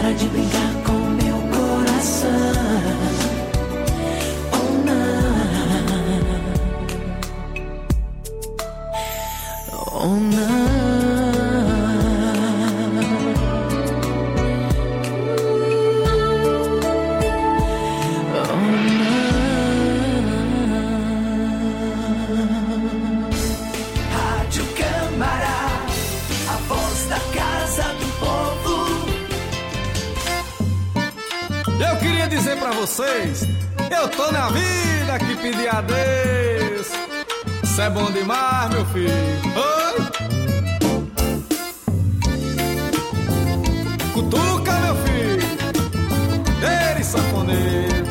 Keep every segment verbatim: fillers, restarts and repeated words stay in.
Para de brincar com meu coração. Oh não, oh não. Dizer pra vocês, eu tô na vida que pedi a Deus. Cê é bom demais, meu filho. Oi. Cutuca, meu filho. Ele, sanfoneiro.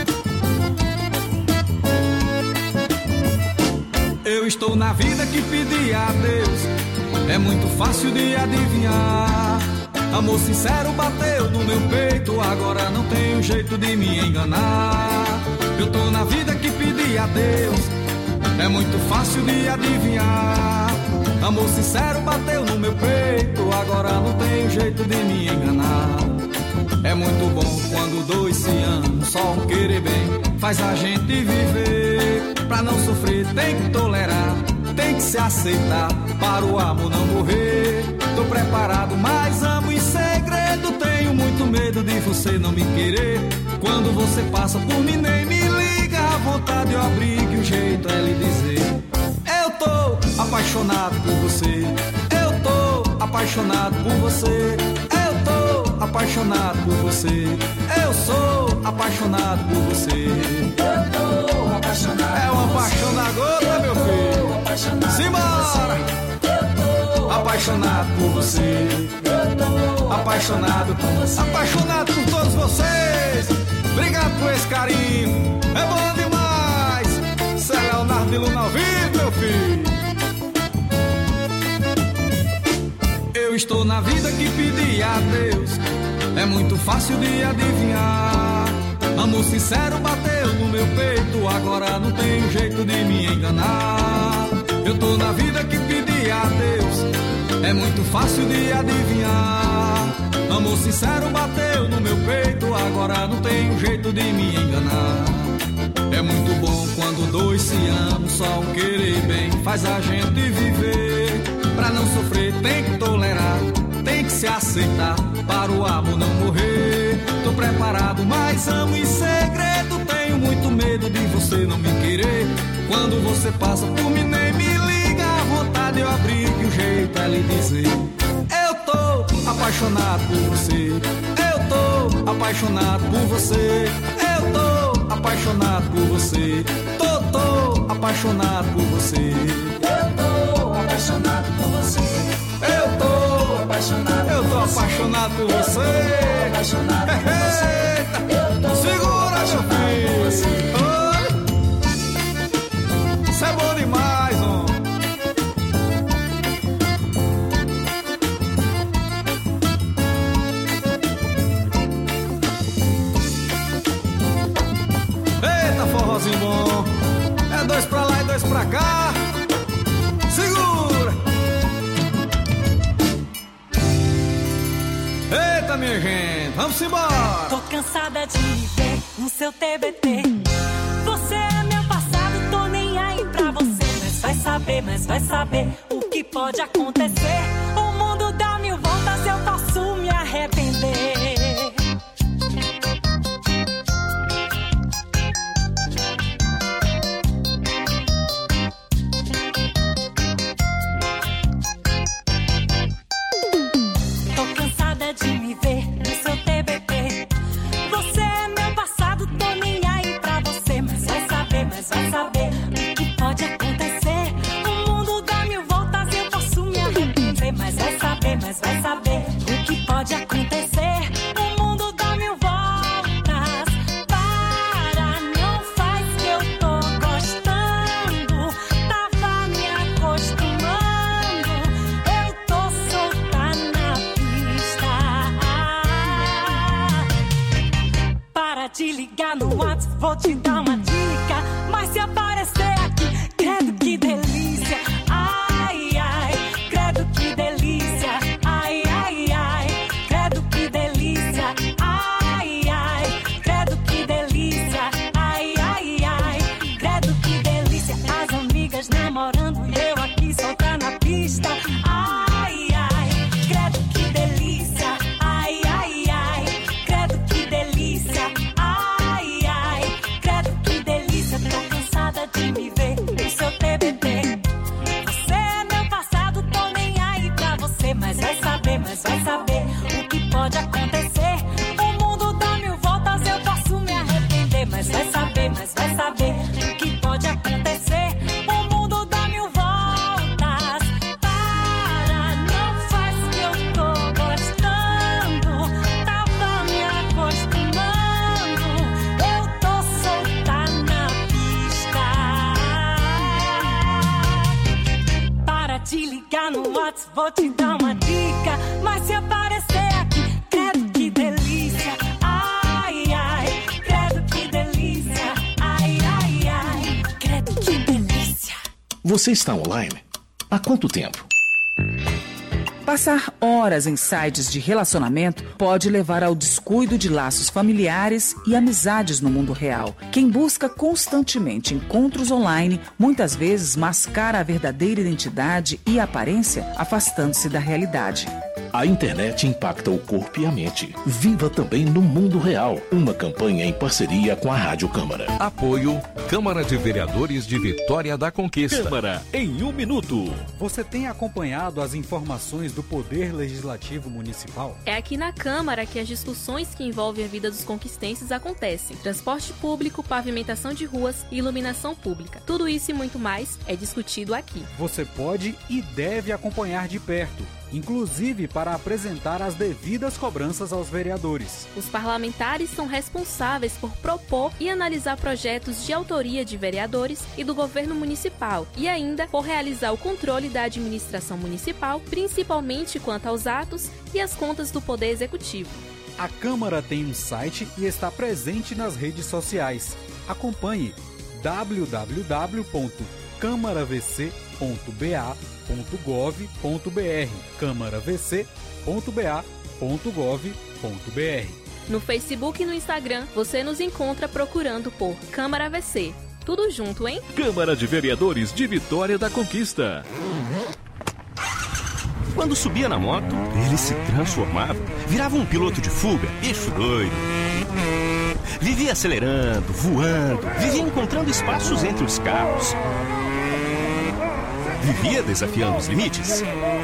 Eu estou na vida que pedi a Deus. É muito fácil de adivinhar. Amor sincero bateu no meu peito, agora não tenho jeito de me enganar. Eu tô na vida que pedi a Deus, é muito fácil de adivinhar. Amor sincero bateu no meu peito, agora não tenho jeito de me enganar. É muito bom quando dois se amam, só um querer bem faz a gente viver. Pra não sofrer tem que tolerar, tem que se aceitar, para o amor não morrer. Tô preparado, mas amo em segredo. Tenho muito medo de você não me querer. Quando você passa por mim nem me liga. A vontade eu abrigo e o jeito é lhe dizer: eu tô apaixonado por você. Eu tô apaixonado por você. Eu tô apaixonado por você. Eu sou apaixonado por você. Eu tô apaixonado. É uma paixão na gota, meu filho. Simbora! Apaixonado por você, apaixonado, apaixonado por todos vocês. Obrigado por esse carinho, é bom demais. Cê é Leonardo de Luna ao vivo, meu filho. Eu estou na vida que pedi a Deus, é muito fácil de adivinhar. Amor sincero bateu no meu peito, agora não tem jeito de me enganar. Eu tô na vida que pedi a Deus, é muito fácil de adivinhar. Amor sincero bateu no meu peito, agora não tem jeito de me enganar. É muito bom quando dois se amam, só um querer bem faz a gente viver. Pra não sofrer tem que tolerar, tem que se aceitar, para o amor não morrer. Tô preparado, mas amo em segredo. Tenho muito medo de você não me querer. Quando você passa por mim nem me liga. A vontade eu abrigo e o jeito é lhe dizer: eu tô apaixonado por você. Eu tô apaixonado por você. Eu tô apaixonado por você. Tô, tô apaixonado por você. Eu tô apaixonado por você. Eu tô apaixonado. Eu tô apaixonado por você. Apaixonado por você. Eu tô segura, meu filho. Oi. Isso é bom demais, homem. Eita, forrozinho bom. É dois pra lá e dois pra cá. Segura. Eita, minha gente, vamos embora. Tô cansada de ver no seu T B T. Você é meu passado, tô nem aí pra você. Mas vai saber, mas vai saber o que pode acontecer. O mundo dá mil voltas, eu posso me arrepender. Tô cansada de me ver no seu T B T. Você é meu passado, tô nem aí pra você. Mas vai saber, mas vai saber o que pode acontecer. O mundo dá mil voltas, eu posso me arrepender. Mas vai saber, mas vai saber o que pode acontecer. O mundo dá mil voltas. Para, não faz que eu tô gostando. Tava me acostumando. Eu tô solta na pista. Para de ligar no WhatsApp, vou te dar uma dica. Mas se aparecer aqui, credo que delícia. Ai, ai, credo que delícia. Ai, ai, ai, credo que delícia. Donuts, vou te dar uma dica. Mas se aparecer aqui, credo que delícia. Ai, ai, credo que delícia. Ai, ai, ai, credo que delícia. Você está online? Há quanto tempo? Passar horas em sites de relacionamento pode levar ao descuido de laços familiares e amizades no mundo real. Quem busca constantemente encontros online, muitas vezes mascara a verdadeira identidade e aparência, afastando-se da realidade. A internet impacta o corpo e a mente. Viva também no mundo real. Uma campanha em parceria com a Rádio Câmara. Apoio Câmara de Vereadores de Vitória da Conquista. Câmara em um minuto. Você tem acompanhado as informações do Poder Legislativo Municipal? É aqui na Câmara que as discussões que envolvem a vida dos conquistenses acontecem. Transporte público, pavimentação de ruas e iluminação pública. Tudo isso e muito mais é discutido aqui. Você pode e deve acompanhar de perto, inclusive para apresentar as devidas cobranças aos vereadores. Os parlamentares são responsáveis por propor e analisar projetos de autoria de vereadores e do governo municipal e ainda por realizar o controle da administração municipal, principalmente quanto aos atos e as contas do Poder Executivo. A Câmara tem um site e está presente nas redes sociais. Acompanhe w w w ponto câmara v c ponto b a ponto gov ponto b r câmara v c ponto b a ponto gov ponto b r. No Facebook e no Instagram, você nos encontra procurando por Câmara V C. Tudo junto, hein? Câmara de Vereadores de Vitória da Conquista. Quando subia na moto, ele se transformava, virava um piloto de fuga, bicho doido. Vivia acelerando, voando, vivia encontrando espaços entre os carros. Vivia desafiando os limites.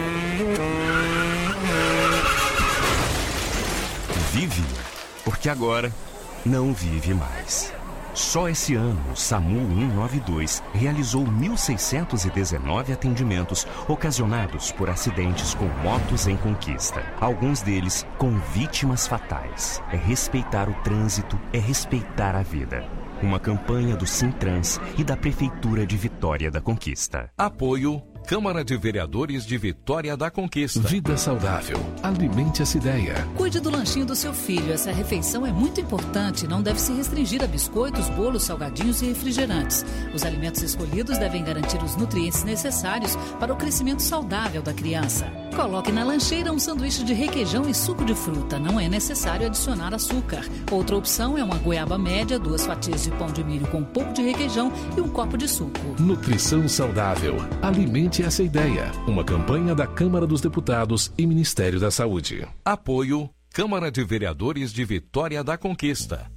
Vive, porque agora não vive mais. Só esse ano, o SAMU cento e noventa e dois realizou mil seiscentos e dezenove atendimentos ocasionados por acidentes com motos em conquista. Alguns deles com vítimas fatais. É respeitar o trânsito, é respeitar a vida. Uma campanha do Sintrans e da Prefeitura de Vitória da Conquista. Apoio Câmara de Vereadores de Vitória da Conquista. Vida saudável. Alimente essa ideia. Cuide do lanchinho do seu filho. Essa refeição é muito importante e não deve se restringir a biscoitos, bolos, salgadinhos e refrigerantes. Os alimentos escolhidos devem garantir os nutrientes necessários para o crescimento saudável da criança. Coloque na lancheira um sanduíche de requeijão e suco de fruta. Não é necessário adicionar açúcar. Outra opção é uma goiaba média, duas fatias de pão de milho com um pouco de requeijão e um copo de suco. Nutrição saudável. Alimente essa ideia. Uma campanha da Câmara dos Deputados e Ministério da Saúde. Apoio Câmara de Vereadores de Vitória da Conquista.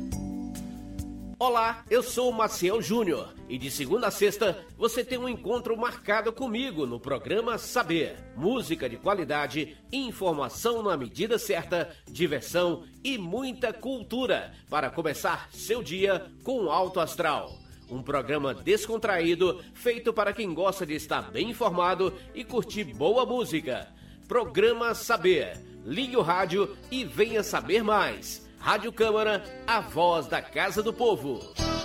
Olá, eu sou o Maciel Júnior e de segunda a sexta você tem um encontro marcado comigo no programa Saber. Música de qualidade, informação na medida certa, diversão e muita cultura para começar seu dia com alto astral. Um programa descontraído, feito para quem gosta de estar bem informado e curtir boa música. Programa Saber. Ligue o rádio e venha saber mais. Rádio Câmara, a voz da Casa do Povo.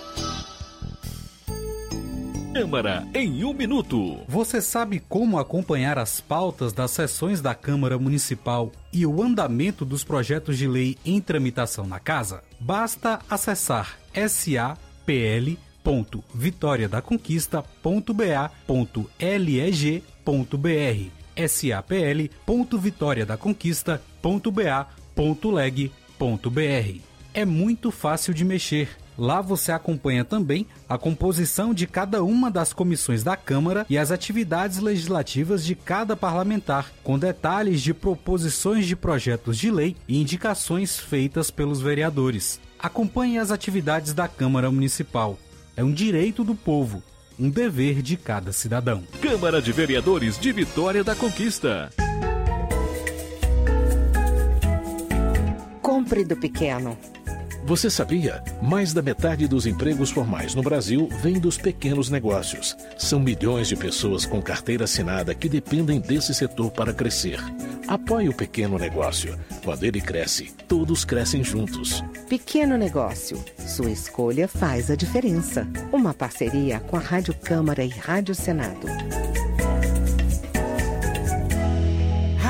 Câmara em um minuto. Você sabe como acompanhar as pautas das sessões da Câmara Municipal e o andamento dos projetos de lei em tramitação na Casa? Basta acessar s a p l ponto vitória da conquista ponto b a ponto leg ponto b r s a p l ponto vitória da conquista ponto b a ponto leg ponto b r. É muito fácil de mexer. Lá você acompanha também a composição de cada uma das comissões da Câmara e as atividades legislativas de cada parlamentar, com detalhes de proposições de projetos de lei e indicações feitas pelos vereadores. Acompanhe as atividades da Câmara Municipal. É um direito do povo, um dever de cada cidadão. Câmara de Vereadores de Vitória da Conquista. Compre do pequeno. Você sabia? Mais da metade dos empregos formais no Brasil vem dos pequenos negócios. São milhões de pessoas com carteira assinada que dependem desse setor para crescer. Apoie o pequeno negócio. Quando ele cresce, todos crescem juntos. Pequeno negócio. Sua escolha faz a diferença. Uma parceria com a Rádio Câmara e Rádio Senado.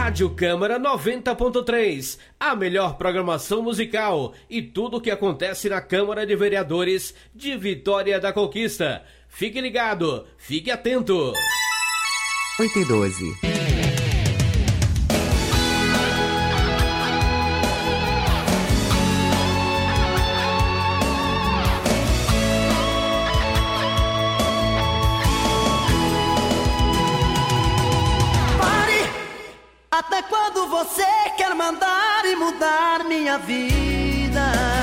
Rádio Câmara noventa ponto três, a melhor programação musical e tudo o que acontece na Câmara de Vereadores de Vitória da Conquista. Fique ligado, fique atento. oito e doze. Até quando você quer mandar e mudar minha vida?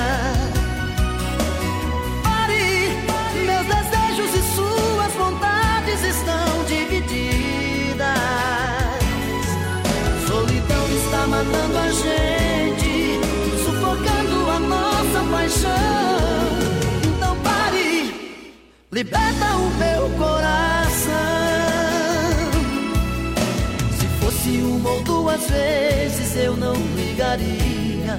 Pare, meus desejos e suas vontades estão divididas. Solidão está matando a gente, sufocando a nossa paixão. Então pare, liberta o meu coração. Se uma ou duas vezes eu não ligaria.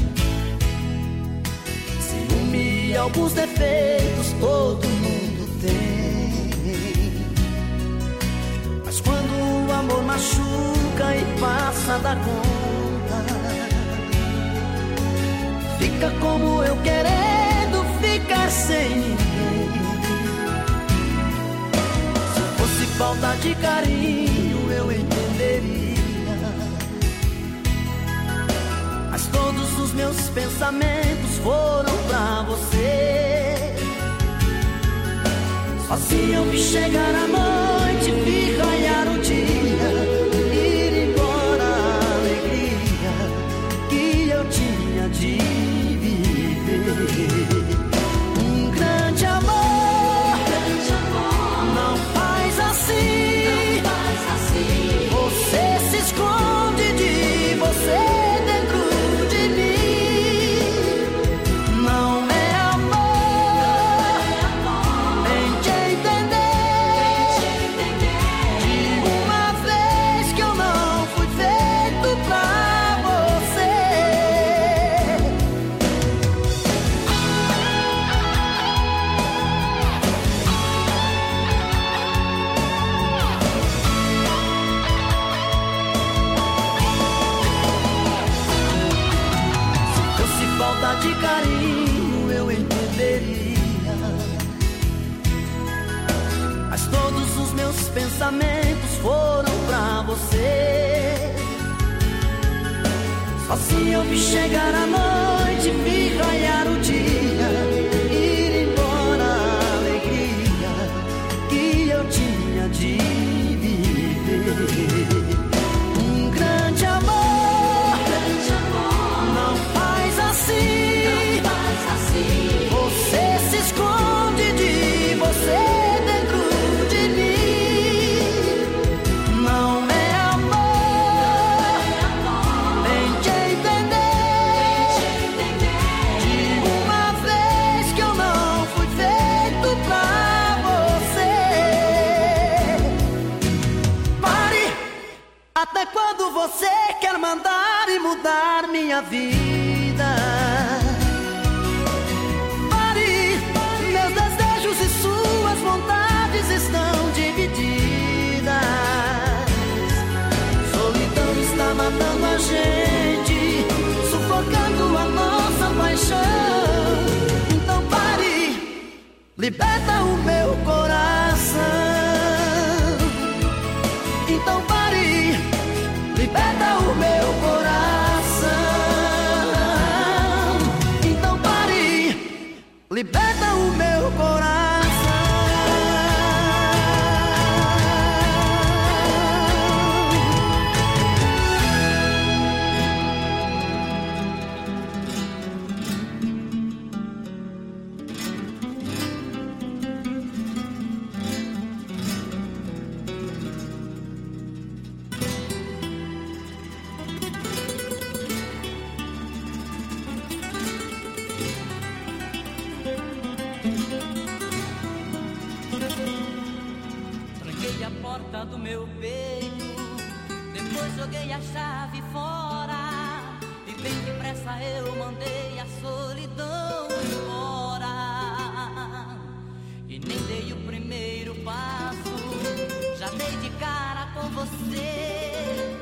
Ciúme e alguns defeitos todo mundo tem. Mas quando o amor machuca e passa da conta, fica como eu querendo ficar sem ninguém. Se fosse falta de carinho eu entenderia, mas todos os meus pensamentos foram pra você. Sozinho eu vi chegar a noite, vi raiar o dia, ir embora a alegria que eu tinha de viver. Um grande amor, um grande amor não faz assim. Você se esconde de você dentro de mim. Não é amor, tente entender. De uma vez que eu não fui feito pra você. De carinho eu entenderia, mas todos os meus pensamentos foram pra você. Sozinho eu vi chegar a noite, vi raiar o dia, ir embora a alegria que eu tinha de viver. Um grande amor, grande amor não faz assim. Você se esconde de você dentro de mim. Não é amor, tente entender. De uma vez que eu não fui feito pra você. Pare, até quando você quer mandar e mudar minha vida? E suas vontades estão divididas. Solidão está matando a gente, sufocando a nossa paixão. Então pare, liberta o meu coração. Então pare, liberta o meu coração. Então pare, liberta o meu coração. Do meu peito, depois joguei a chave fora e bem depressa eu mandei a solidão embora. E nem dei o primeiro passo, já dei de cara com você e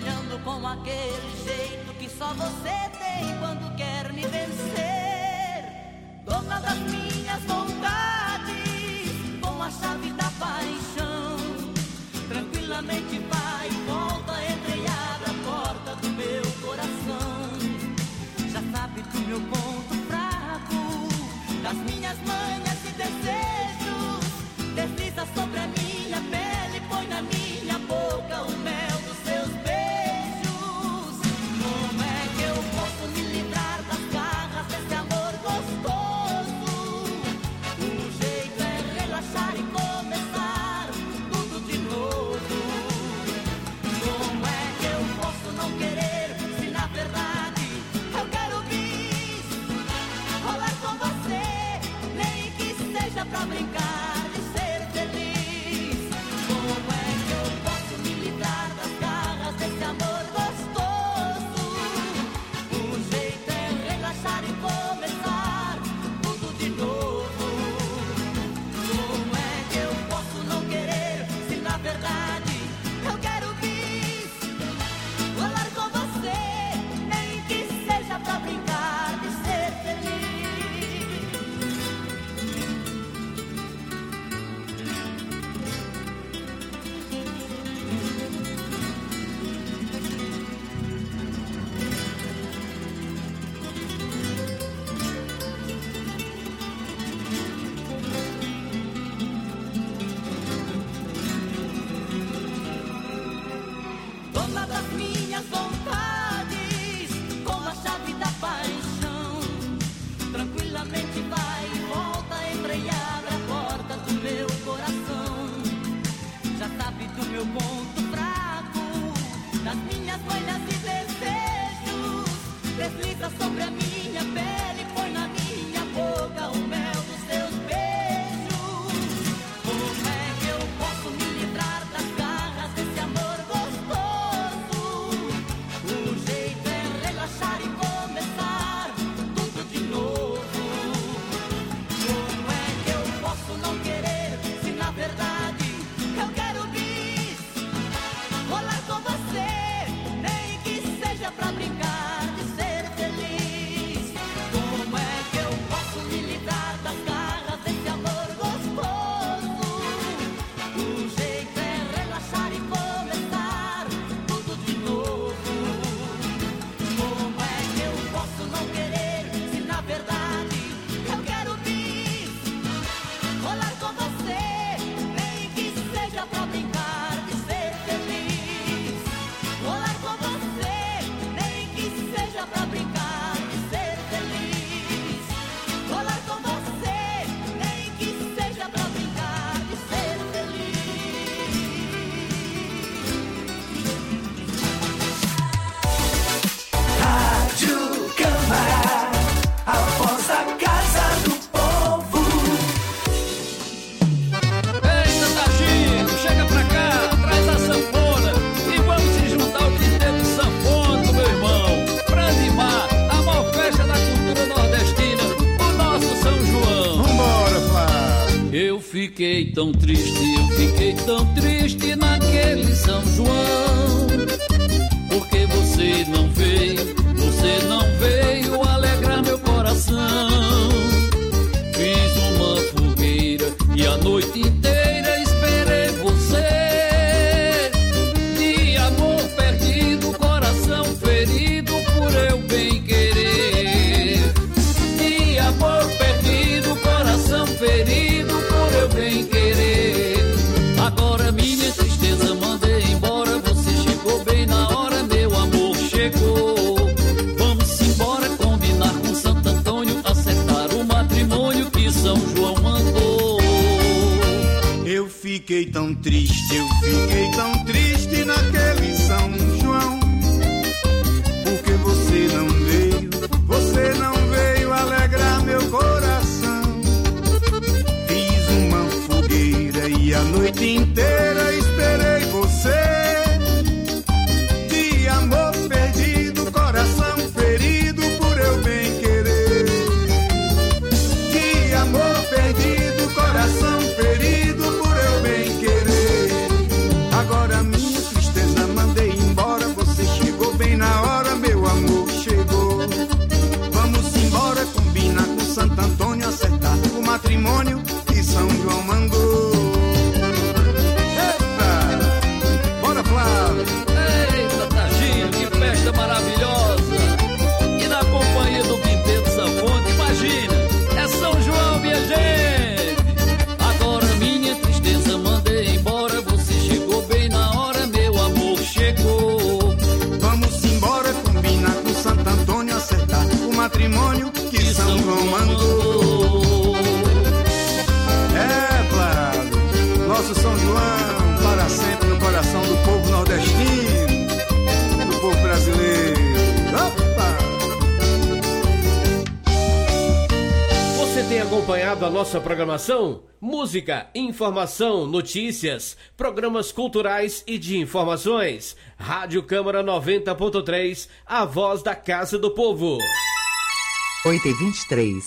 olhando com aquele jeito que só você tem quando quer me vencer. Dona das minhas vontades, com a chave da paixão, tranquilamente vai e volta, entra e abre a porta do meu coração. Já sabe do meu ponto fraco, das minhas manhas e desejos, desliza sobre a minha pele, põe na minha boca o mel dos seus beijos. Como é que eu posso me livrar das garras desse amor gostoso? O jeito é relaxar e começar tudo de novo. Como é que eu posso não querer, se na verdade eu quero bis, rolar com você, nem que seja pra brincar de ser feliz. Como é que eu posso me livrar das garras desse amor gostoso? O jeito é relaxar e começar tudo de novo. Como é que eu posso não querer, se na verdade eu quero bis, rolar com você, nem que seja pra brincar de ser feliz. Dona das minhas vontades, com a chave da paixão, tranquilamente vai e volta, entra e abre a porta do meu coração. Já sabe do meu ponto fraco, das minhas manhas e desejos, desliza sobre a minha pele, põe na minha boca o mel dos seus beijos. Como é que eu posso me livrar das garras desse amor gostoso? O jeito é relaxar e começar tudo de novo. Como é que eu posso não querer, se na verdade eu quero bis, rolar com você, nem que seja pra brincar de ser feliz. Como é que eu posso me livrar das garras desse amor gostoso? O jeito é relaxar e começar tudo de novo. Como é que eu posso não querer, se na verdade eu quero bis, rolar com você, nem que seja pra brincar de ser feliz. Rolar com você, nem que seja pra brincar de ser feliz. Rolar com você, nem que seja pra brincar de ser feliz. Rádio Câmara, a voz da Casa do Povo. Eita, Tagino, chega pra cá, traz a sanfona e vamos se juntar ao quinteto de sanfona, meu irmão, pra animar a maior festa da cultura nordestina, o nosso São João. Vambora, Flávio. Eu fiquei tão triste, eu fiquei tão triste naquele São João, porque você não veio, você não veio alegrar meu coração. Fiz uma fogueira e a noite inteira esperei você. De amor perdido, coração ferido por eu bem querer. De amor perdido, coração ferido por eu bem querer. Agora minha tristeza mandei embora, você chegou bem na hora, meu amor chegou. Vamos embora combinar com Santo Antônio, acertar o matrimônio que São João mandou. Eu fiquei tão triste, eu fiquei tão triste naquele São João, porque você não veio, você não veio alegrar meu coração. Fiz uma fogueira e a noite inteira esperei você. De amor perdido, coração ferido por eu bem querer. De amor perdido, coração ferido por eu bem querer. Agora minha acompanhado a nossa programação? Música, informação, notícias, programas culturais e de informações. Rádio Câmara noventa ponto três, a voz da Casa do Povo. oito e vinte e três.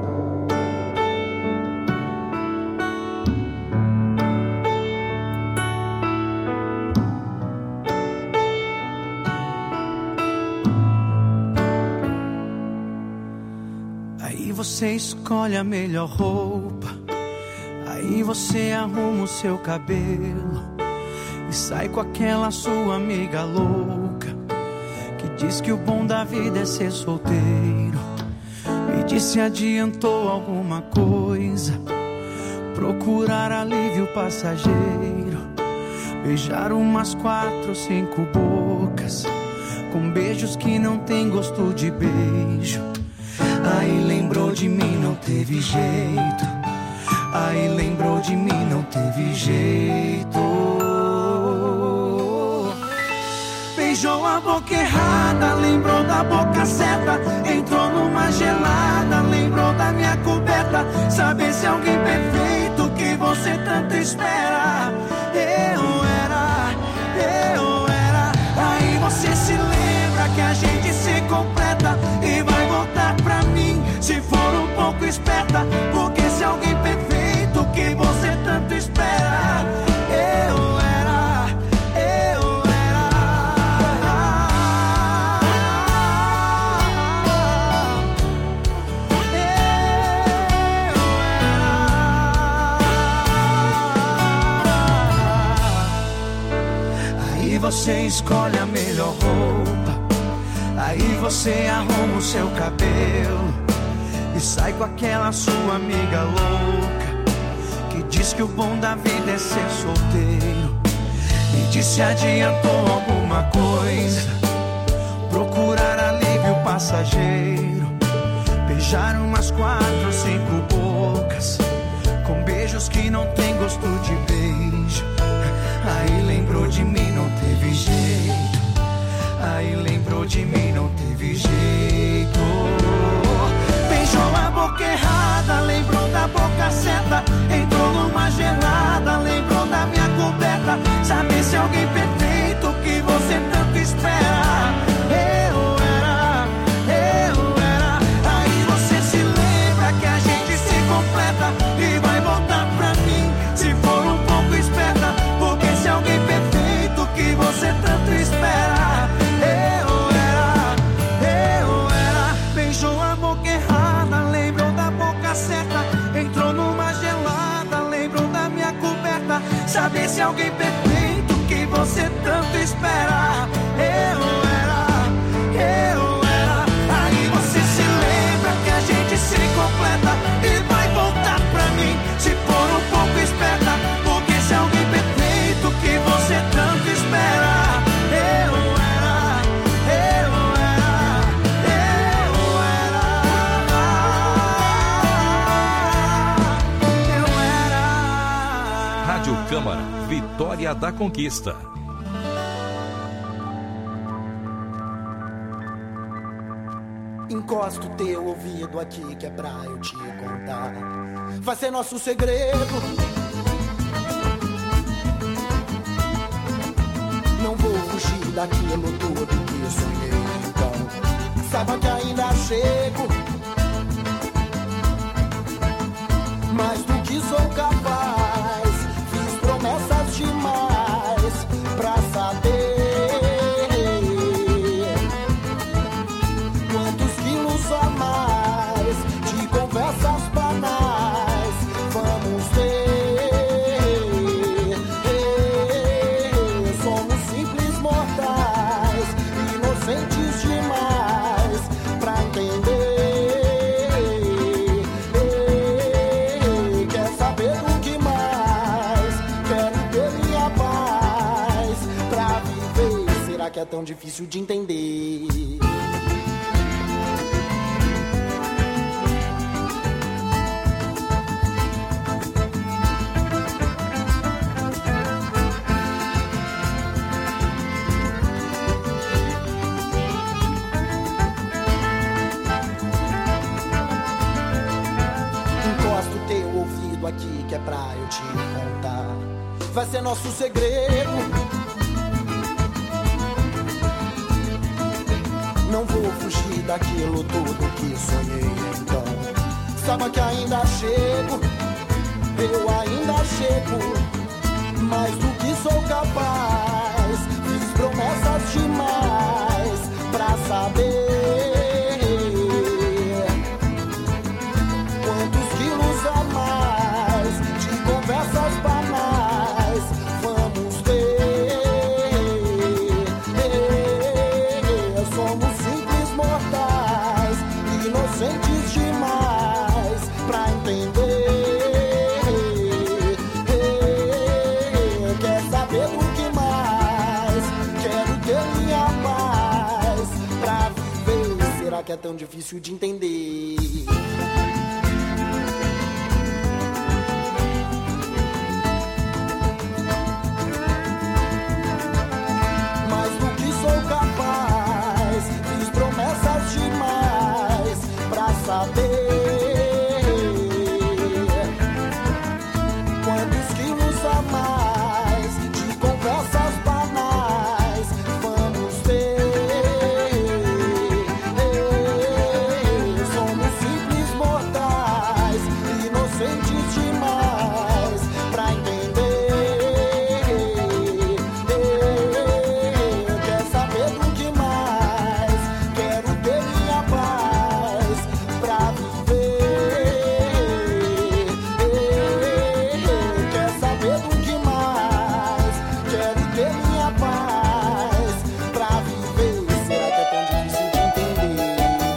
Aí você escolhe a melhor roupa, aí você arruma o seu cabelo e sai com aquela sua amiga louca que diz que o bom da vida é ser solteiro. Me diz se adiantou alguma coisa, procurar alívio passageiro, beijar umas quatro, cinco bocas, com beijos que não tem gosto de beijo. Aí lembrou de mim, não teve jeito. Aí lembrou de mim, não teve jeito. Beijou a boca errada, lembrou da boca certa. Entrou numa gelada, lembrou da minha coberta. Saber se alguém perfeito que você tanto espera. Eu era, eu era. Aí você se lembra que a gente se completa e vai voltar pra mim se for um pouco esperta. Porque se alguém perfeito que você tanto espera. Eu era, eu era. Eu era. Aí você escolhe a melhor roupa, aí você arruma o seu cabelo e sai com aquela sua amiga louca que diz que o bom da vida é ser solteiro. Me diz se adiantou alguma coisa, procurar alívio passageiro, beijar umas quatro, cinco bocas, com beijos que não tem gosto de beijo. Aí lembrou de mim, não teve jeito. Aí lembrou de mim, não teve jeito. Beijou a boca errada, lembrou da boca certa. Entrou numa gelada, lembrou da minha coberta. Saber se alguém perfeito que você tanto espera. Eu era, eu era. Aí você se lembra que a gente se completa e vai voltar pra mim se for um pouco esperta. Porque se alguém perfeito que você tanto espera. Entrou numa gelada, lembrou da minha coberta. Saber se alguém perfeito que você tanto espera. Eu era, eu era. Aí você se lembra que a gente se completa e vai voltar pra mim se for um pouco esperta. Porque se alguém perfeito que você tanto espera. Eu era, eu era, eu era. Rádio Câmara, Vitória da Conquista. Encosta o teu ouvido aqui que é pra eu te contar. Vai ser nosso segredo. Não vou fugir daquilo tudo que sonhei. Então, saiba que ainda chego. Mais do que sou capaz. Fiz promessas demais pra saber quantos quilos a mais de conversas banais vamos ter. Somos simples mortais, inocentes demais pra entender. Quer saber do que mais? Quero ter minha paz pra viver. Será que é tão difícil de entender? é pra eu te contar. Vai ser nosso segredo. Não vou fugir daquilo tudo que sonhei então. Saiba que ainda chego, eu ainda chego, mais do que sou capaz. Fiz promessas demais pra saber quantos quilos a mais de conversas banais vamos ter. Somos simples mortais, inocentes demais pra entender. Quer saber do que mais? Quero ter minha paz pra viver. Será que é tão difícil de entender? Mais do que sou capaz, fiz promessas demais pra saber quantos quilos a mais de conversas banais vamos ter. Somos simples mortais, inocentes demais pra entender. Quer saber do que mais? Quero ter minha paz pra viver. Quer saber do que mais? Quero ter minha paz pra viver. Será que é tão difícil de entender?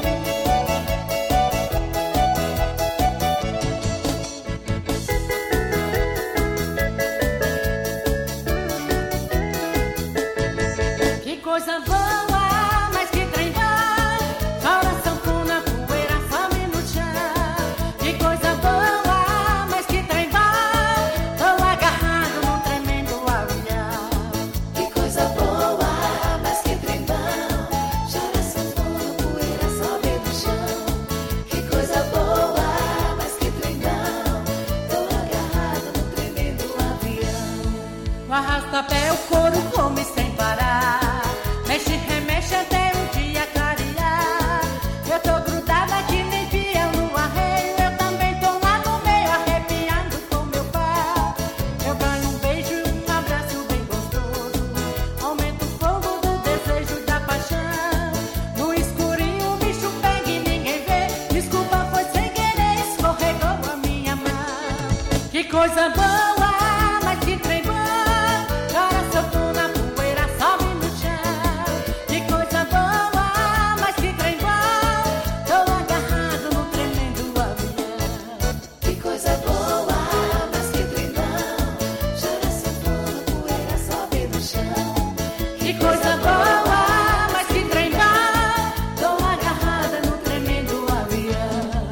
Que coisa boa, mas que trem bom. Chora sanfona, poeira, some no chão. Que coisa boa, mas que trem bom. Tô agarrado num tremendo avião. Que coisa boa, mas que trem bom. Chora sanfona, poeira sobe do chão. Que coisa boa, mas que trem bom. Tô agarrado no tremendo avião. O arrasta-pé, o couro come sem parar. Mexe, remexe até o dia clarear. Eu tô grudada que nem fiel no arreio. Eu também tô lá no meio, arrepiando com meu pau. Eu ganho um beijo e um abraço bem gostoso. Aumento o fogo do desejo da paixão. No escurinho o bicho pega e ninguém vê. Desculpa, foi sem querer, escorregou a minha mão. Que coisa boa, mas que trem bom. Chora sanfona, poeira sobe no chão. Que coisa boa, mas que trem bom. Tô agarrado no tremendo avião. Que coisa boa, mas que trem bom. Chora sanfona, poeira sobe no chão. Que coisa boa, mas que trem bom. Tô agarrada no tremendo avião.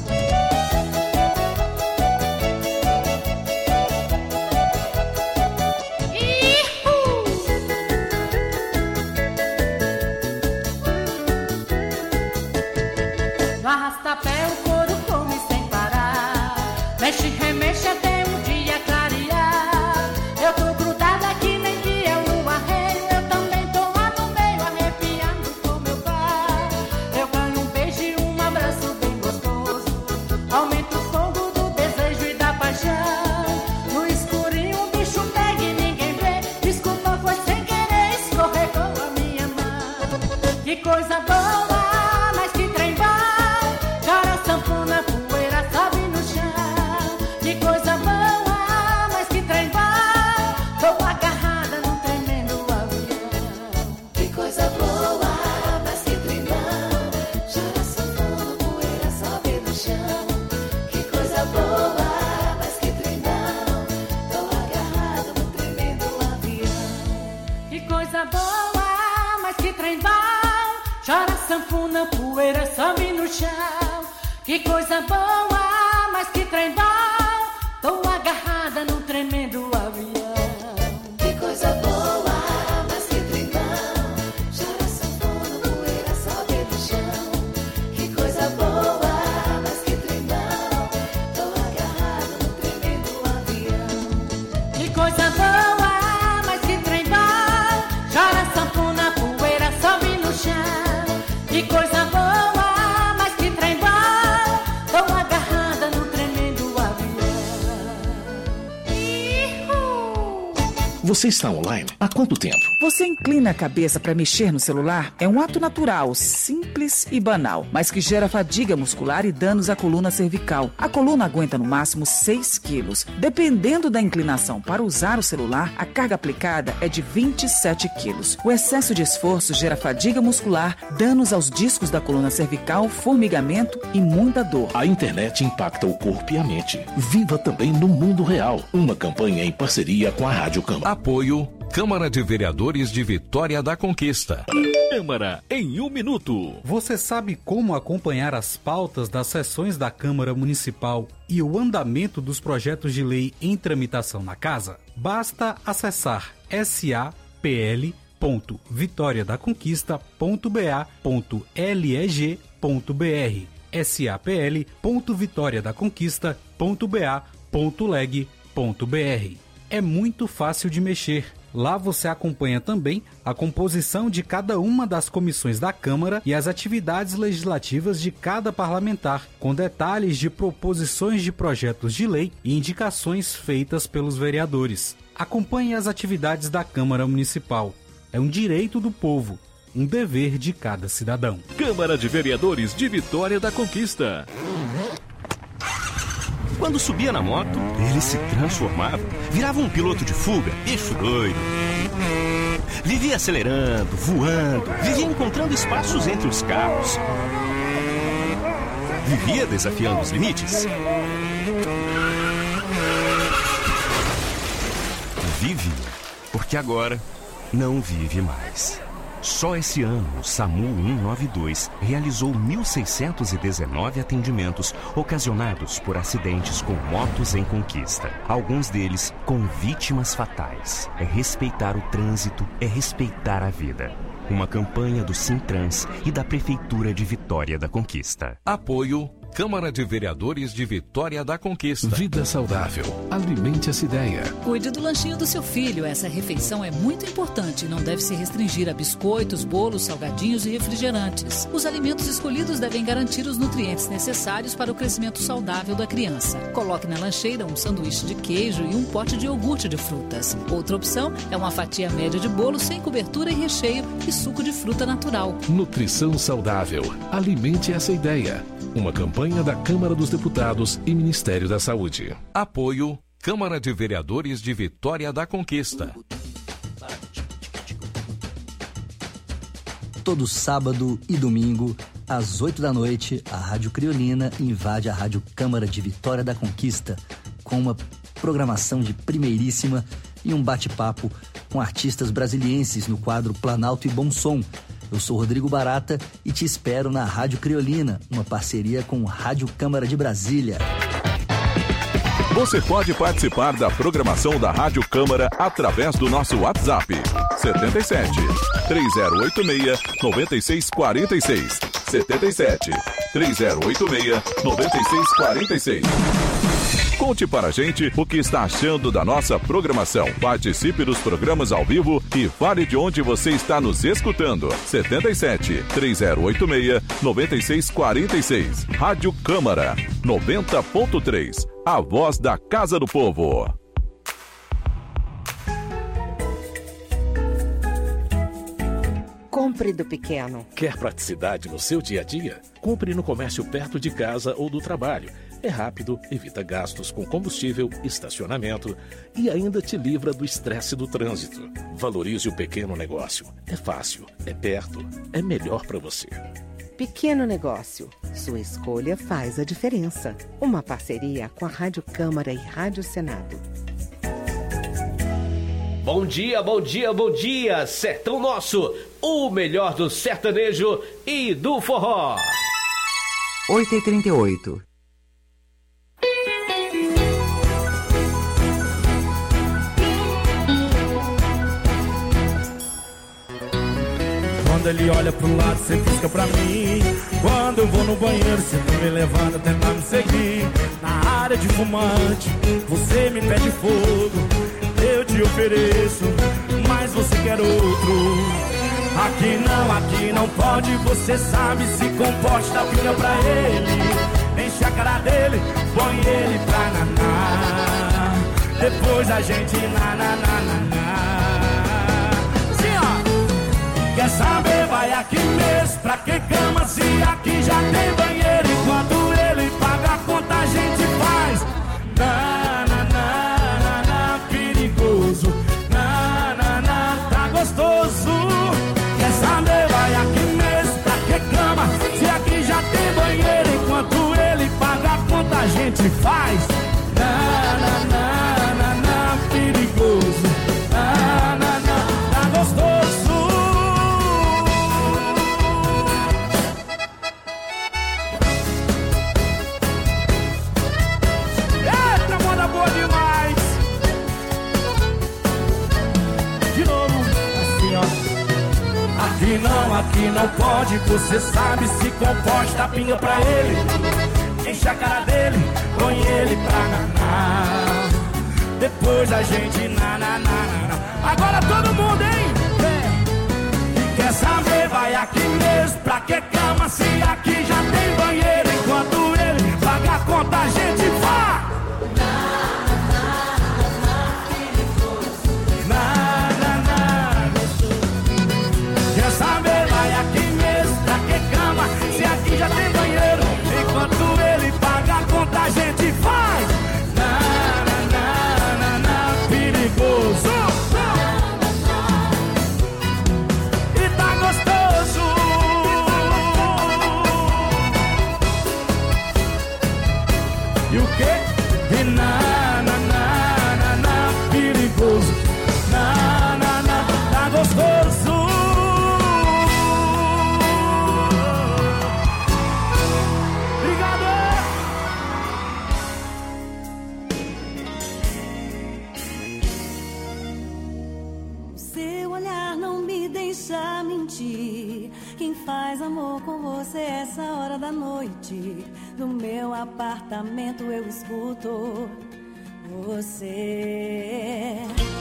No arrasta-pé o couro come sem parar. Mexe, remexe até o dia clarear. Eu tô grudada que nem fiel no arreio. Eu também tô lá no meio, arrepiando com meu pai. Eu ganho um beijo e um abraço bem gostoso. Aumento o fogo do desejo e da paixão. No escurinho o bicho pega e ninguém vê. Desculpa, foi sem querer, escorregou a minha mão. Que coisa boa, mas que trem bom. Chora sanfona, poeira sobe no chão. Que coisa boa, mas que trem bom. Tô agarrada num tremendo avião. Que coisa boa, mas que trem bom. Chora sanfona, poeira sobe no chão. Que coisa boa, mas que trem bom. Tô agarrado no tremendo avião. Que coisa boa, mas que trem bom. Chora sanfona, poeira sobe no chão. Que coisa boa, mas que trem bom. Tô agarrada num tremendo avião. Que coisa boa, mas que trem bom. Chora sanfona, poeira sobe no chão. Que coisa boa, mas que trem bom. Tô agarrado no tremendo Você está online há quanto tempo? Você inclina a cabeça para mexer no celular? É um ato natural, simples e banal, mas que gera fadiga muscular e danos à coluna cervical. A coluna aguenta no máximo seis quilos. Dependendo da inclinação para usar o celular, a carga aplicada é de vinte e sete quilos. O excesso de esforço gera fadiga muscular, danos aos discos da coluna cervical, formigamento e muita dor. A internet impacta o corpo e a mente. Viva também no mundo real. Uma campanha em parceria com a Rádio Câmara. Apoio Câmara de Vereadores de Vitória da Conquista. Câmara em um minuto. Você sabe como acompanhar as pautas das sessões da Câmara Municipal e o andamento dos projetos de lei em tramitação na casa? Basta acessar s a p l ponto vitória da conquista ponto b a ponto leg ponto b r s a p l ponto vitória da conquista ponto b a ponto leg ponto b r. É muito fácil de mexer. Lá você acompanha também a composição de cada uma das comissões da Câmara e as atividades legislativas de cada parlamentar, com detalhes de proposições de projetos de lei e indicações feitas pelos vereadores. Acompanhe as atividades da Câmara Municipal. É um direito do povo, um dever de cada cidadão. Câmara de Vereadores de Vitória da Conquista. Quando subia na moto, ele se transformava, virava um piloto de fuga, bicho doido. Vivia acelerando, voando, vivia encontrando espaços entre os carros. Vivia desafiando os limites. Vive, porque agora não vive mais. Só esse ano, o SAMU cento e noventa e dois realizou mil seiscentos e dezenove atendimentos ocasionados por acidentes com motos em conquista. Alguns deles com vítimas fatais. É respeitar o trânsito, é respeitar a vida. Uma campanha do Sintrans e da Prefeitura de Vitória da Conquista. Apoio Câmara de Vereadores de Vitória da Conquista. Vida saudável. Alimente essa ideia. Cuide do lanchinho do seu filho. Essa refeição é muito importante e não deve se restringir a biscoitos, bolos, salgadinhos e refrigerantes. Os alimentos escolhidos devem garantir os nutrientes necessários para o crescimento saudável da criança. Coloque na lancheira um sanduíche de queijo e um pote de iogurte de frutas. Outra opção é uma fatia média de bolo sem cobertura e recheio e suco de fruta natural. Nutrição saudável. Alimente essa ideia. Uma campanha da Câmara dos Deputados e Ministério da Saúde. Apoio Câmara de Vereadores de Vitória da Conquista. Todo sábado e domingo, às oito da noite, a Rádio Criolina invade a Rádio Câmara de Vitória da Conquista com uma programação de primeiríssima e um bate-papo com artistas brasilienses no quadro Planalto e Bom Som. Eu sou Rodrigo Barata e te espero na Rádio Criolina, uma parceria com Rádio Câmara de Brasília. Você pode participar da programação da Rádio Câmara através do nosso WhatsApp setenta e sete, três zero oito seis, nove seis quatro seis setenta e sete, três zero oito seis, nove seis quatro seis. Conte para a gente o que está achando da nossa programação. Participe dos programas ao vivo e fale de onde você está nos escutando. setenta e sete, três zero oito seis, nove seis quatro seis. Rádio Câmara noventa ponto três. A voz da Casa do Povo. Compre do pequeno. Quer praticidade no seu dia a dia? Compre no comércio perto de casa ou do trabalho. É rápido, evita gastos com combustível, estacionamento e ainda te livra do estresse do trânsito. Valorize o pequeno negócio. É fácil, é perto, é melhor para você. Pequeno negócio. Sua escolha faz a diferença. Uma parceria com a Rádio Câmara e Rádio Senado. Bom dia, bom dia, bom dia, Sertão Nosso, o melhor do sertanejo e do forró. oito e trinta e oito. Quando ele olha pro lado, cê pisca pra mim. Quando eu vou no banheiro, cê tá me levando, tenta me seguir. Na área de fumante, você me pede fogo. Eu te ofereço, mas você quer outro. Aqui não, aqui não pode, você sabe, se comporte, dá pinga pra ele. Enche a cara dele, põe ele pra nanar. depois a gente na na na na na. Sim, ó. Quer saber, vai aqui mesmo, pra que cama se aqui já tem banheiro? Enquanto ele paga a conta a gente faz na na na na na, perigoso, na na na, tá gostoso. Quer saber, vai aqui mesmo, pra que cama se aqui já tem banheiro? Enquanto ele paga a conta a gente faz na na na na na, perigoso, na na na, tá gostoso. Eita, moda boa demais. De novo, assim ó. Aqui não, aqui não pode, você sabe, se comporte, tapinha pra ele, enche a cara dele, põe ele pra naná, depois a gente na na na na. Agora todo mundo, hein? É. Quer saber, vai aqui mesmo, pra que cama se aqui já tem banheiro? Enquanto ele paga a conta a gente vai saber, vai aqui mesmo, pra que cama se aqui já tem banheiro? Enquanto ele paga a conta a gente faz na na na na na, perigoso, e tá gostoso. E o que? E na na na na na, perigoso, na na na, tá gostoso. Quem faz amor com você essa hora da noite? Do meu apartamento eu escuto você.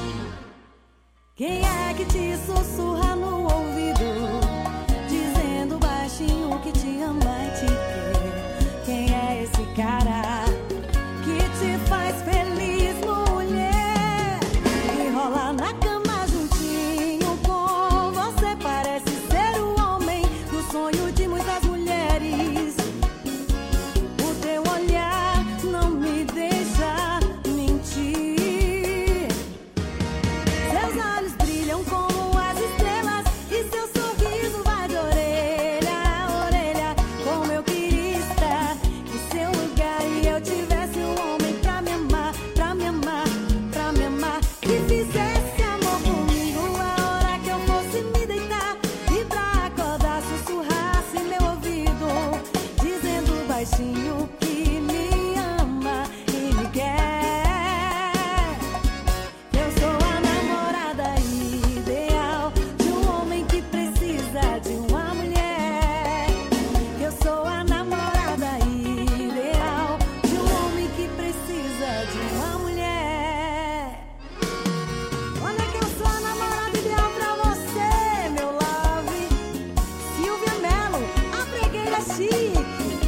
Quem é que te sussurra no ouvido, dizendo baixinho que te ama e te quer? Quem é esse cara que te faz feliz, mulher? E rola na cama juntinho com você, parece ser o homem do sonho de muitas mulheres. O teu olhar não me deixa mentir. Seus olhos brilham como as estrelas e seu sorriso vai de orelha a orelha. Como eu queria estar em seu lugar e eu tivesse um homem pra me amar, pra me amar, pra me amar. Que fizesse amor comigo a hora que eu fosse me deitar e pra acordar sussurrasse meu ouvido, dizendo baixinho que me ama e me quer. Eu sou a namorada ideal de um homem que precisa de uma mulher. Eu sou a namorada ideal de um homem que precisa de uma mulher. Olha que eu sou a namorada ideal pra você, meu love. Silvia Mello, a fregueira chique.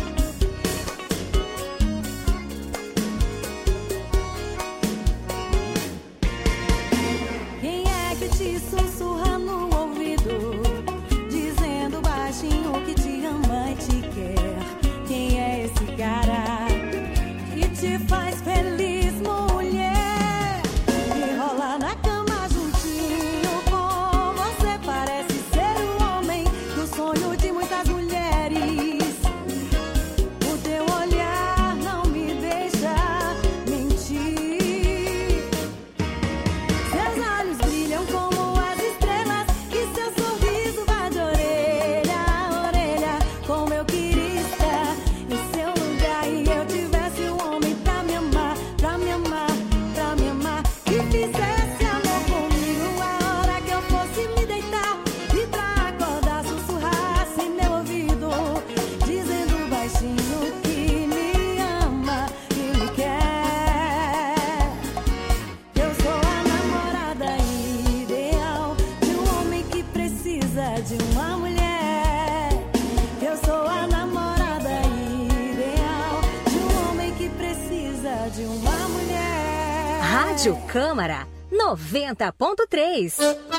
Quem é que te sussurra no ouvido, dizendo baixinho que te ama e te quer? Quem é esse cara que te faz feliz, mulher? E rola na cama juntinho com você, parece ser o homem do sonho de muitas mulheres. O teu olhar não me deixa mentir. Seus olhos brilham como as estrelas e seu sorriso vai de orelha a orelha. Como eu queria estar em seu lugar e eu tivesse um homem pra me amar. Rádio Câmara noventa ponto três.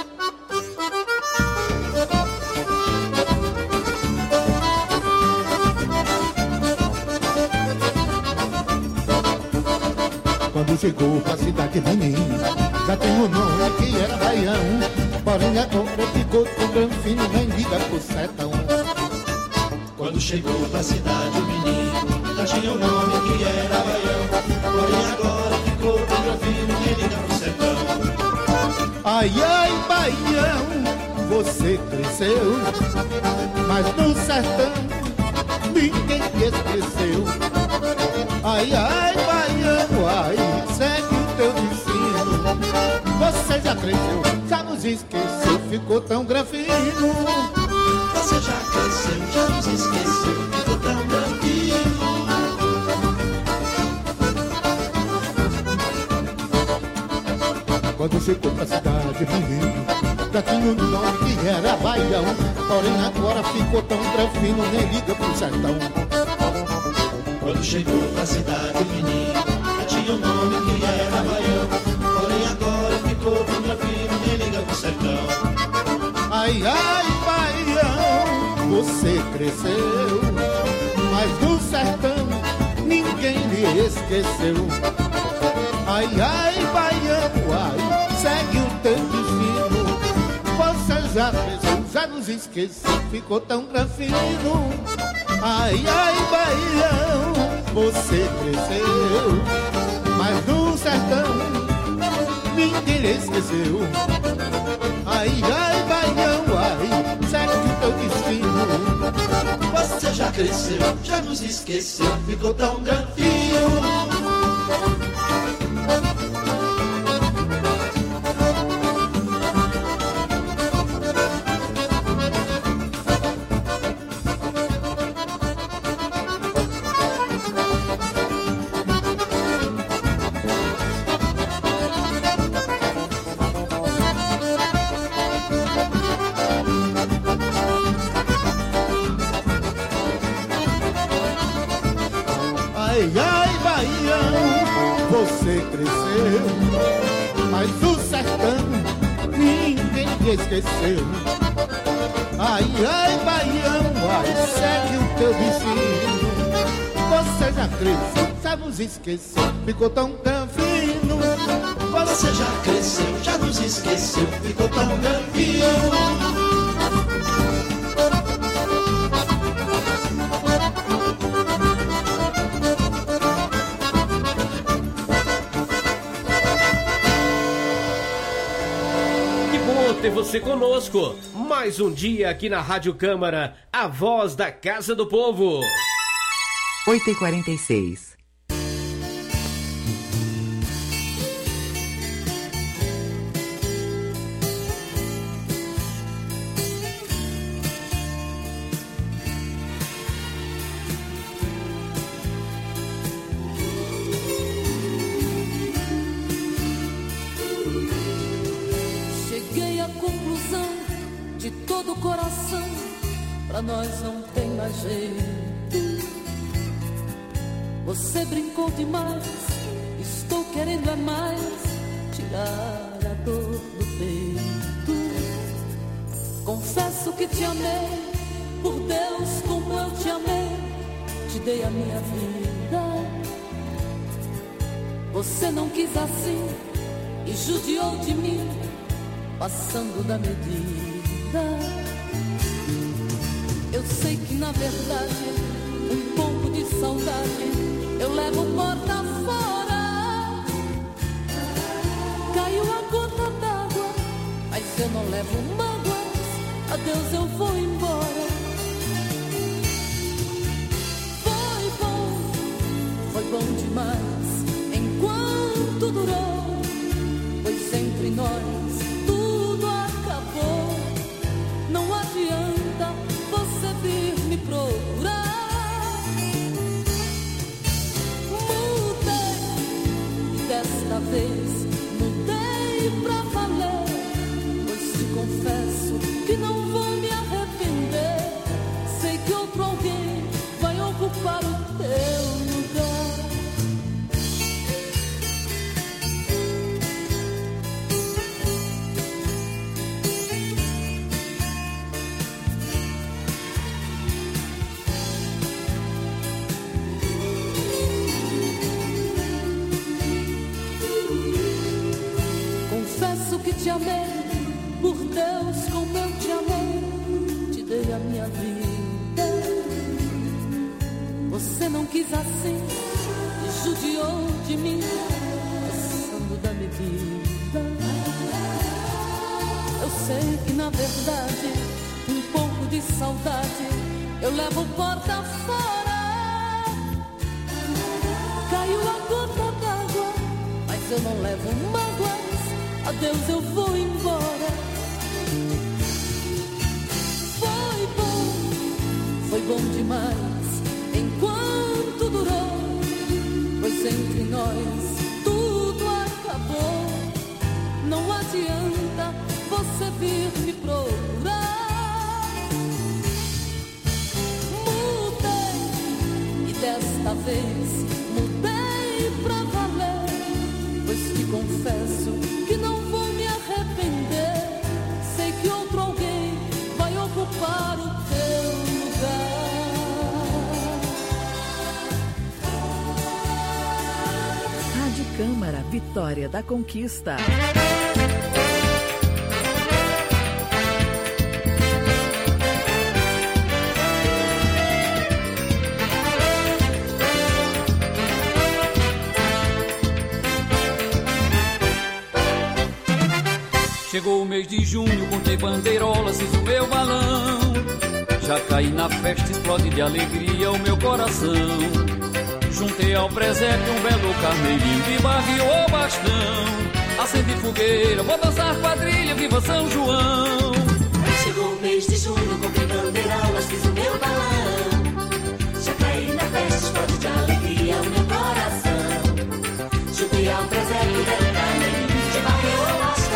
Quando chegou pra cidade menino, já tem um nome que era Baião, porém agora ficou tão granfino, nem liga pro sertão. Quando chegou pra cidade o menino, já tinha um nome que era Baião, porém agora ficou tão granfino, nem liga pro sertão. Ai, ai, Baião, você cresceu, mas no sertão ninguém te esqueceu. Ai, ai, Baião, ai, segue o teu destino. Você já cresceu, já nos esqueceu, ficou tão granfino. Você já cresceu, já nos esqueceu, ficou tão granfino. Quando chegou pra cidade, menino, já tinha um nome que era Baião, porém agora ficou tão granfino, nem liga pro sertão. Quando chegou pra cidade o menino, já tinha um nome que era Baião, porém agora ficou tão granfino, nem liga pro sertão. Ai, ai, Baião, você cresceu, mas no sertão ninguém lhe esqueceu. Ai, ai, Baião, ai, segue o teu destino. Você já cresceu, já nos esqueceu, ficou tão granfino. Ai, ai, Baião, você cresceu, mas no sertão ninguém lhe esqueceu. Ai, ai, Baião, ai, segue o teu destino. Você já cresceu, já nos esqueceu, ficou tão granfino. Ai, ai, Baião, você cresceu, mas o sertão ninguém te esqueceu. Ai, ai, Baião, ai, segue o teu destino. Você já cresceu, já nos esqueceu, ficou tão granfino. Você já cresceu, já nos esqueceu, ficou tão granfino. Ter você conosco, mais um dia aqui na Rádio Câmara, a voz da Casa do Povo. oito e quarenta e seis. Pra nós não tem mais jeito. Você brincou demais, estou querendo é mais tirar a dor do peito. Confesso que te amei, por Deus como eu te amei, te dei a minha vida. Você não quis assim e judiou de mim, passando da medida. Eu sei que na verdade um pouco de saudade eu levo porta fora. Caiu a gota d'água, mas eu não levo mágoas. Adeus, eu vou embora. Foi bom, foi bom demais enquanto durou, pois entre nós tudo acabou. Não adianta você vir me procurar. Mudei, desta vez mudei pra valer, pois te confesso que não vou me arrepender. te amei, por Deus como eu te amei, te dei a minha vida. Você não quis assim e judiou de mim, passando da medida. Eu sei que na verdade um pouco de saudade eu levo porta fora. Caiu a gota d'água, mas eu não levo mágoas. Adeus, eu vou embora. Foi bom, foi bom demais enquanto durou, pois entre nós tudo acabou. Não adianta você vir me procurar. Mudei, e desta vez mudei pra valer, pois te confesso que não vou me arrepender. Sei que outro alguém vai ocupar o teu lugar. Rádio Câmara, Vitória da Conquista. Chegou o mês de junho, contei bandeirolas, fiz o meu balão. Já caí na festa, explode de alegria o meu coração. Juntei ao presépio um belo carneirinho de barril ou bastão. Acendi fogueira, vou dançar quadrilha, viva São João. Chegou o mês de junho, comprei bandeirolas, fiz o meu balão. Já caí na festa, explode de alegria o meu coração. Juntei ao presépio um belo carneirinho de barril ou bastão.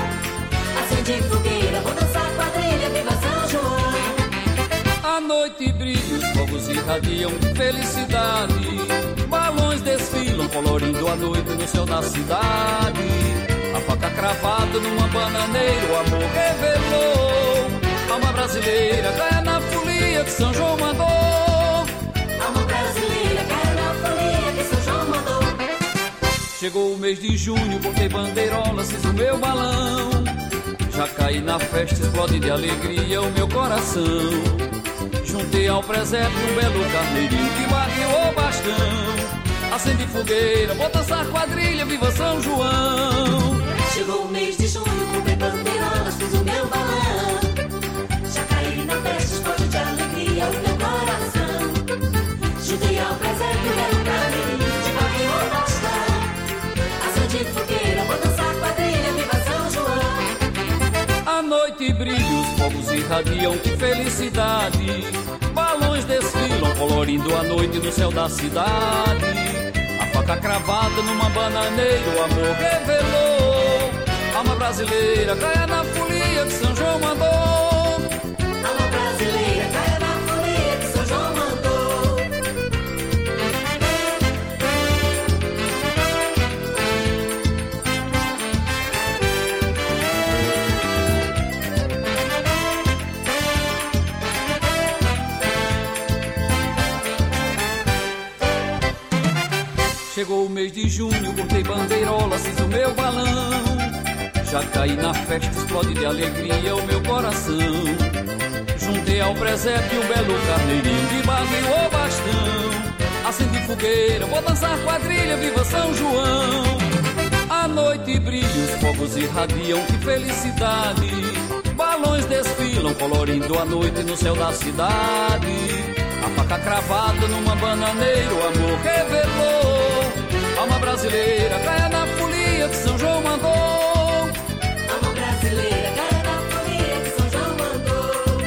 De fogueira, vou dançar quadrilha, viva São João. A noite brilha, os fogos irradiam de felicidade. Balões desfilam, colorindo a noite no céu da cidade. A faca cravada numa bananeira, o amor revelou. Alma brasileira, caia na folia que São João mandou. Alma brasileira, caia na folia que São João mandou. Chegou o mês de junho, botei bandeirolas, fiz o meu balão. Já caí na festa, explode de alegria o meu coração. Juntei ao presépio um belo carneirinho de barril ou bastão. Acendi fogueira, vou dançar quadrilha, viva São João. Chegou o mês de junho, comprei bandeirolas, fiz o meu balão. Já caí na festa, explode de alegria o meu coração. Juntei ao presépio um belo carneirinho de barril ou bastão. Acendi fogueira, vou dançar quadrilha, viva São João. A noite brilha, os fogos irradiam de felicidade. Balões desfilam, colorindo a noite no céu da cidade. A faca cravada numa bananeira, o amor revelou. Alma brasileira, caia na folia que São João mandou. Alma brasileira, caia na folia que São João mandou. Chegou o mês de junho, cortei bandeirolas, fiz o meu balão. Já caí na festa, explode de alegria o meu coração. Juntei ao presépio um belo carneirinho de barril ou bastão. Acendi fogueira, vou dançar quadrilha, viva São João. A noite brilha, os fogos irradiam de felicidade. Balões desfilam, colorindo a noite no céu da cidade. A faca cravada numa bananeira, o amor revelou. Alma brasileira, caia na folia que São João mandou. Alma brasileira, caia na folia que São João mandou.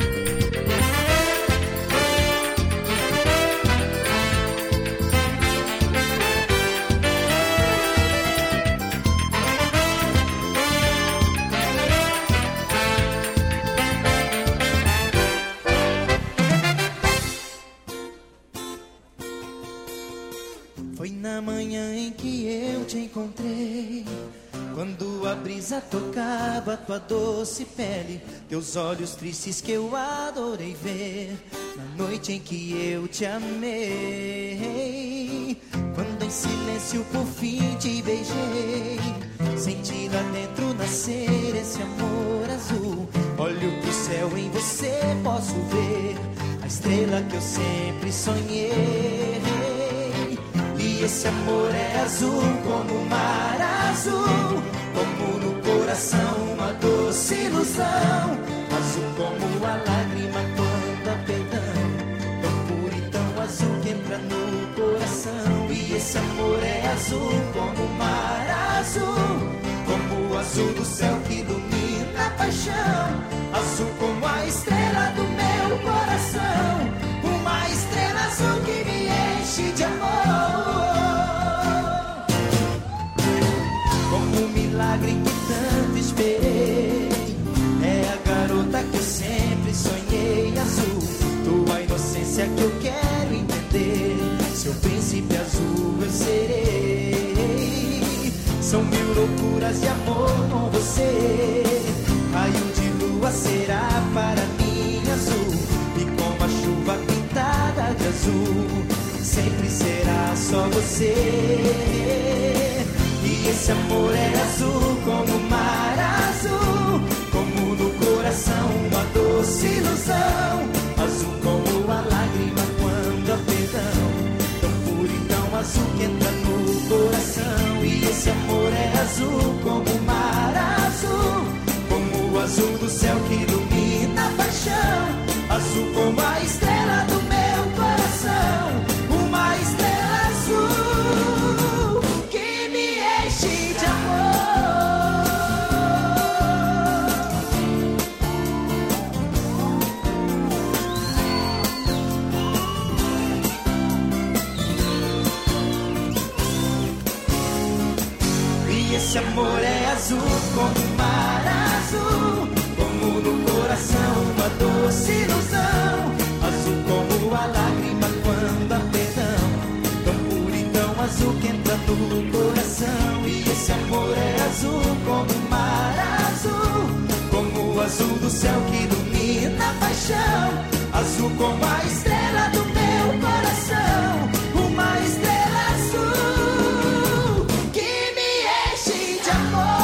Foi na manhã em que eu te encontrei, quando a brisa tocava tua doce pele, teus olhos tristes que eu adorei ver, na noite em que eu te amei. Quando em silêncio por fim te beijei, senti lá dentro nascer esse amor azul. Olho pro céu, em você posso ver a estrela que eu sempre sonhei. E esse amor é azul como o mar azul, como no coração uma doce ilusão. Azul como a lágrima quando há perdão, tão puro e tão azul que entra no coração. E esse amor é azul como o mar azul, como o azul do céu que ilumina a paixão. Azul como a estrela do meu coração, uma estrela azul que me enche de amor. Como um milagre que tanto esperei, é a garota que eu sempre sonhei. Azul, tua inocência que eu quero entender, seu príncipe azul eu serei. São mil loucuras de amor com você, raio de lua será para mim azul, e como a chuva pintada de azul, sempre será só você. E esse amor é azul como o mar azul, como no coração uma doce ilusão. Azul como a lágrima quando há perdão, tão puro e tão azul que entra no coração. E esse amor é azul como o mar azul, como o azul do céu que ilumina a paixão. Azul como a estrela do meu coração, uma estrela azul que me enche de amor. E esse amor é azul como o mar azul, como no coração uma doce ilusão. Azul como a lágrima quando há perdão, tão puro e tão azul que entra no coração. E esse amor é azul como o mar azul, como o azul do céu que ilumina a paixão. Azul como a estrela do meu coração, uma estrela azul que me enche de amor.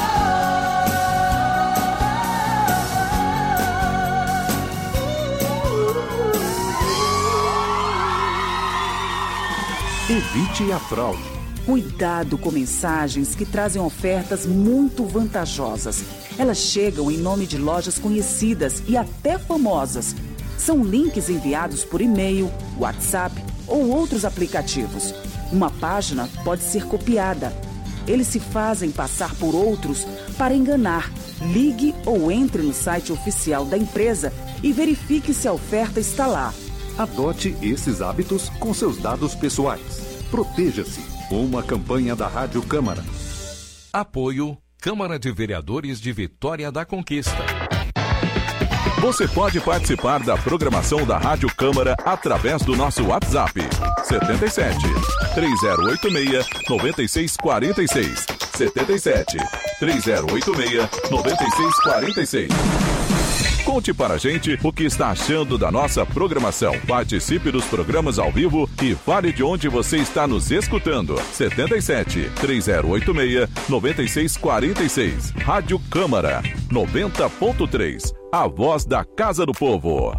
Evite a fraude. Cuidado com mensagens que trazem ofertas muito vantajosas. Elas chegam em nome de lojas conhecidas e até famosas. São links enviados por e-mail, WhatsApp ou outros aplicativos. Uma página pode ser copiada. Eles se fazem passar por outros para enganar. Ligue ou entre no site oficial da empresa e verifique se a oferta está lá. Adote esses hábitos com seus dados pessoais. Proteja-se. Uma campanha da Rádio Câmara. Apoio Câmara de Vereadores de Vitória da Conquista. Você pode participar da programação da Rádio Câmara através do nosso WhatsApp setenta e sete, três zero oito seis, nove seis quatro seis. setenta e sete, três zero oito seis, nove seis quatro seis. Conte para a gente o que está achando da nossa programação. Participe dos programas ao vivo e fale de onde você está nos escutando. setenta e sete, três zero oito seis, nove seis quatro seis. Rádio Câmara noventa ponto três. A voz da Casa do Povo.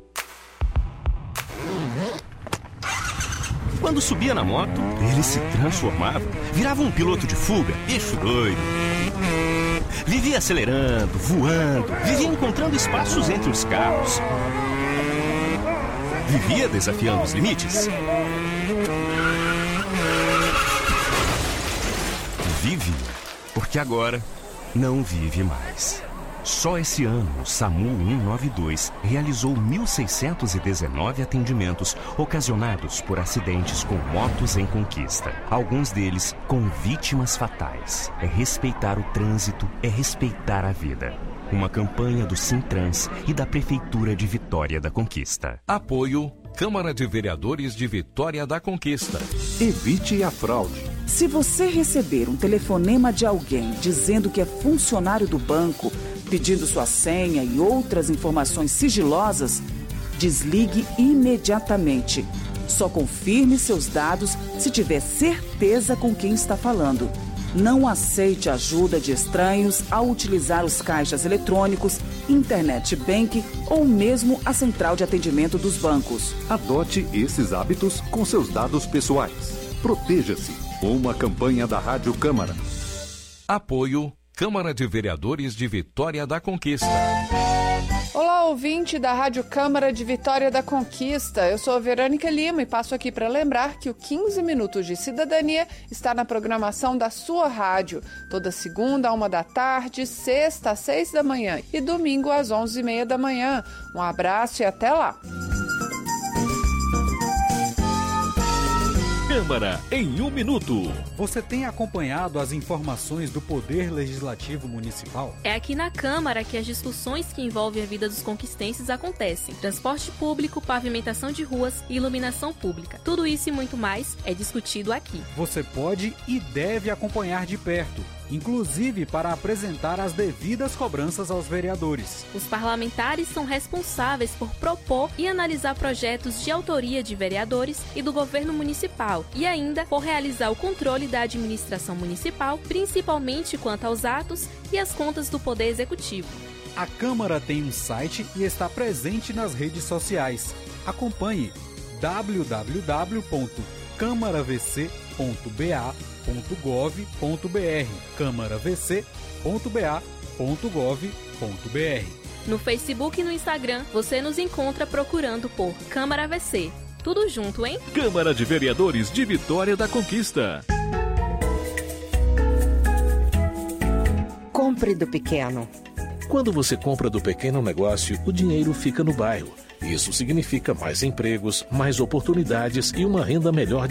Quando subia na moto, ele se transformava, virava um piloto de fuga, bicho doido. Vivia acelerando, voando, vivia encontrando espaços entre os carros. Vivia desafiando os limites. Vive, porque agora não vive mais. Só esse ano, o SAMU cento e noventa e dois realizou mil seiscentos e dezenove atendimentos ocasionados por acidentes com motos em conquista. Alguns deles com vítimas fatais. É respeitar o trânsito, é respeitar a vida. Uma campanha do Sintrans e da Prefeitura de Vitória da Conquista. Apoio Câmara de Vereadores de Vitória da Conquista. Evite a fraude. Se você receber um telefonema de alguém dizendo que é funcionário do banco, pedindo sua senha e outras informações sigilosas, desligue imediatamente. Só confirme seus dados se tiver certeza com quem está falando. Não aceite ajuda de estranhos ao utilizar os caixas eletrônicos, internet bank ou mesmo a central de atendimento dos bancos. Adote esses hábitos com seus dados pessoais. Proteja-se. Uma campanha da Rádio Câmara. Apoio Câmara de Vereadores de Vitória da Conquista. Olá, ouvinte da Rádio Câmara de Vitória da Conquista. Eu sou a Verônica Lima e passo aqui para lembrar que o quinze Minutos de Cidadania está na programação da sua rádio. Toda segunda, a uma da tarde, sexta, às seis da manhã e domingo, às onze e meia da manhã. Um abraço e até lá. Câmara em um minuto. Você tem acompanhado as informações do Poder Legislativo Municipal? É aqui na Câmara que as discussões que envolvem a vida dos conquistenses acontecem. Transporte público, pavimentação de ruas e iluminação pública. Tudo isso e muito mais é discutido aqui. Você pode e deve acompanhar de perto, inclusive para apresentar as devidas cobranças aos vereadores. Os parlamentares são responsáveis por propor e analisar projetos de autoria de vereadores e do governo municipal e ainda por realizar o controle da administração municipal, principalmente quanto aos atos e as contas do Poder Executivo. A Câmara tem um site e está presente nas redes sociais. Acompanhe w w w ponto câmara v c ponto b a ponto gov ponto b r câmara v c ponto b a ponto gov ponto b r. No Facebook e no Instagram, você nos encontra procurando por Câmara V C. Tudo junto, hein? Câmara de Vereadores de Vitória da Conquista. Compre do pequeno. Quando você compra do pequeno negócio, o dinheiro fica no bairro. Isso significa mais empregos, mais oportunidades e uma renda melhor